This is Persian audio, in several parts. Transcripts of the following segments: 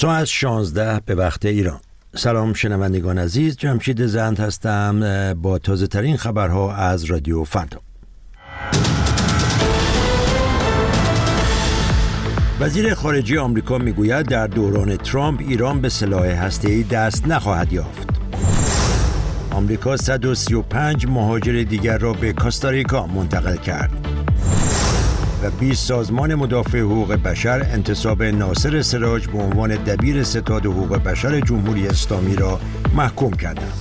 ساعت 16 به وقت ایران. سلام شنوندگان عزیز، جمشید زند هستم با تازه ترین خبرها از رادیو فردا. وزیر خارجه آمریکا میگوید در دوران ترامپ ایران به سلاح هسته‌ای دست نخواهد یافت. آمریکا 135 مهاجر دیگر را به کاستاریکا منتقل کرد و 20 سازمان مدافع حقوق بشر انتصاب ناصر سراج به عنوان دبیر ستاد حقوق بشر جمهوری اسلامی را محکوم کردند.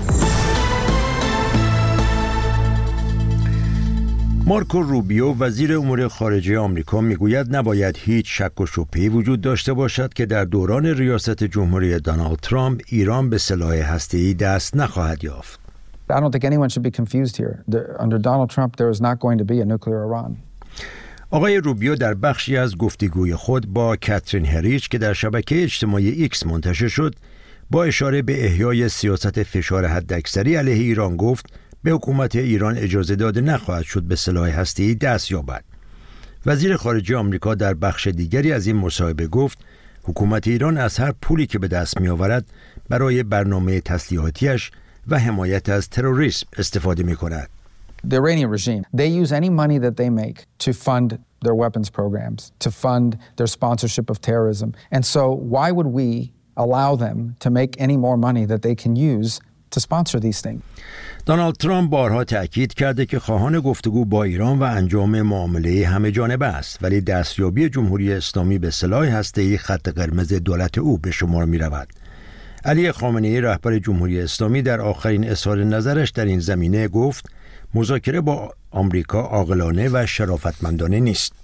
مارکو روبیو وزیر امور خارجه آمریکا میگوید نباید هیچ شک و شبهه‌ای وجود داشته باشد که در دوران ریاست جمهوری دونالد ترامپ ایران به سلاح هسته‌ای دست نخواهد یافت. I don't think anyone should be confused here. Under Donald Trump there is not going to be a nuclear Iran. آقای روبیو در بخشی از گفتگوی خود با کاترین هریچ که در شبکه اجتماعی ایکس منتشر شد، با اشاره به احیای سیاست فشار حداکثری علیه ایران گفت به حکومت ایران اجازه داده نخواهد شد به سلاح هسته‌ای دست یابد. وزیر خارجه آمریکا در بخش دیگری از این مصاحبه گفت حکومت ایران از هر پولی که به دست می‌آورد برای برنامه تسلیحاتیش و حمایت از تروریسم استفاده می‌کند. The Iranian regime, they use any money that they make to fund their weapons programs, to fund their sponsorship of terrorism. And so why would we allow them to make any more money that they can use to sponsor these things? دونالد ترامپ بارها تأکید کرده که خواهان گفتگو با ایران و انجام معامله همه جانبه است، ولی دستیابی جمهوری اسلامی به سلاح هسته‌ای خط قرمز دولت او به شمار می‌رود. علی خامنه‌ای رهبر جمهوری اسلامی در آخرین اظهار نظرش در این زمینه گفت مذاکره با آمریکا عاقلانه و شرافتمندانه نیست.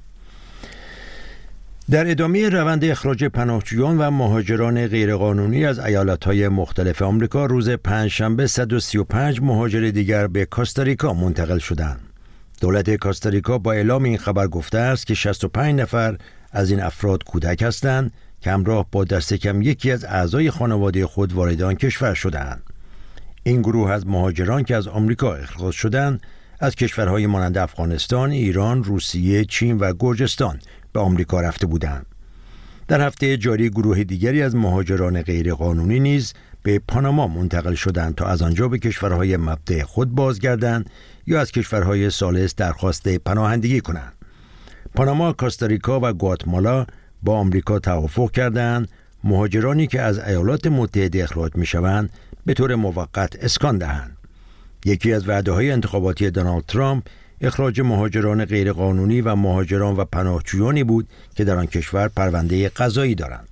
در ادامه روند اخراج پناهجویان و مهاجران غیرقانونی از ایالت‌های مختلف آمریکا روز پنجشنبه 135 مهاجر دیگر به کاستاریکا منتقل شدند. دولت کاستاریکا با اعلام این خبر گفته است که 65 نفر از این افراد کودک هستند که همراه با دست کم یکی از اعضای خانواده خود وارد آن کشور شدند. این گروه از مهاجران که از آمریکا اخراج شدند از کشورهای مانند افغانستان، ایران، روسیه، چین و گرجستان به آمریکا رفته بودند. در هفته جاری گروه دیگری از مهاجران غیرقانونی نیز به پاناما منتقل شدند تا از آنجا به کشورهای مبدأ خود بازگردند یا از کشورهای ثالث درخواست پناهندگی کنند. پاناما، کاستاریکا و گواتمالا با آمریکا توافق کردند مهاجرانی که از ایالات متحده اخراج می‌شوند به طور موقت اسکان دهند. یکی از وعده‌های انتخاباتی دونالد ترامپ اخراج مهاجران غیرقانونی و مهاجران و پناهجویانی بود که در آن کشور پرونده قضایی دارند.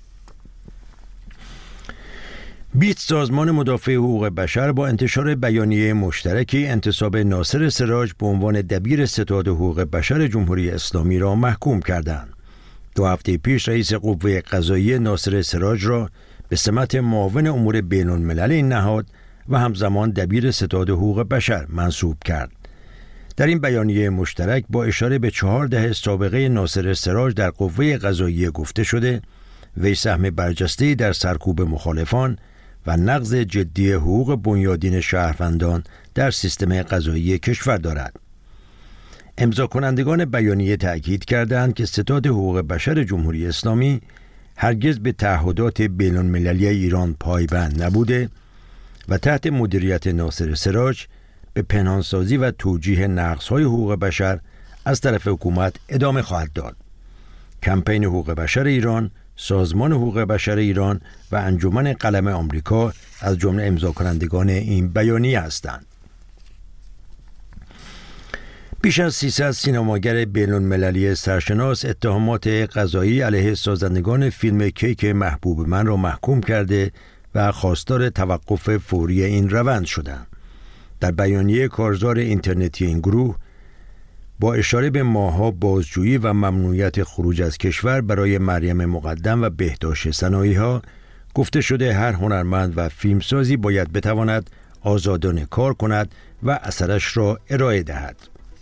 20 سازمان مدافع حقوق بشر با انتشار بیانیه مشترکی انتصاب ناصر سراج به عنوان دبیر ستاد حقوق بشر جمهوری اسلامی را محکوم کردند. 2 هفته پیش رئیس قوه قضاییه ناصر سراج را به سمت معاون امور بین‌الملل این نهاد و همزمان دبیر ستاد حقوق بشر منصوب کرد. در این بیانیه مشترک با اشاره به 4 دهه سابقه ناصر سراج در قوه قضاییه گفته شده وی سهم برجسته‌ای در سرکوب مخالفان و نقض جدی حقوق بنیادین شهروندان در سیستم قضایی کشور دارد. امضا کنندگان بیانیه تأکید کردند که ستاد حقوق بشر جمهوری اسلامی هرگز به تعهدات بین‌المللی ایران پایبند نبوده و تحت مدیریت ناصر سراج به پنهانسازی و توجیه نقض‌های حقوق بشر از طرف حکومت ادامه خواهد داد. کمپین حقوق بشر ایران، سازمان حقوق بشر ایران و انجمن قلم آمریکا از جمله امضا کنندگان این بیانیه هستند. بیش از 300 سینماگر بین‌المللی سرشناس اتهامات قضایی علیه سازندگان فیلم کیک محبوب من را محکوم کرده و خواستار توقف فوری این روند شدند. در بیانیه کارزار اینترنتی این گروه با اشاره به ماه‌ها بازجویی و ممنوعیت خروج از کشور برای مریم مقدم و بهداشت سنایی‌ها گفته شده هر هنرمند و فیلمسازی باید بتواند آزادانه کار کند و اثرش را ارائه دهد.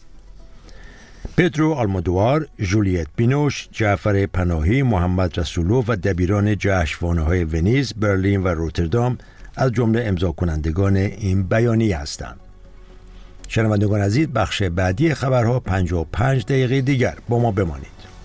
پدرو آلمودوار، جولیت بینوش، جعفر پناهی، محمد رسولو و دبیران جشنواره‌های ونیز، برلین و روتردام از جمله امضا کنندگان این بیانیه هستند. شنوندگان عزیز، بخش بعدی خبرها 55 دقیقه دیگر با ما بمانید.